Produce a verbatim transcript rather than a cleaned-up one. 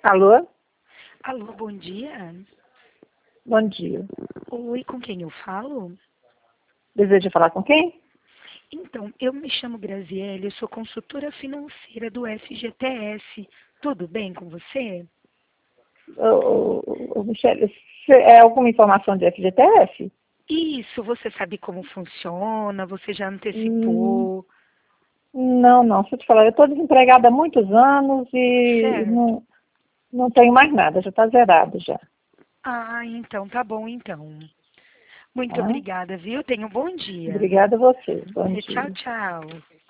Alô? Alô, bom dia. Bom dia. Oi, com quem eu falo? Deseja falar com quem? Então, eu me chamo Graziele, eu sou consultora financeira do F G T S. Tudo bem com você? Ô, ô, ô, Michele, cê- é alguma informação de F G T S? Isso, você sabe como funciona, você já Hum, antecipou. não, não. Se eu te falar, eu estou desempregada há muitos anos e Certo. não, não tenho mais nada, já está zerado já. Ah, então, tá bom então. Muito Tá? obrigada, viu? Tenha um bom dia. Obrigada a você. Bom Tchau, dia. tchau.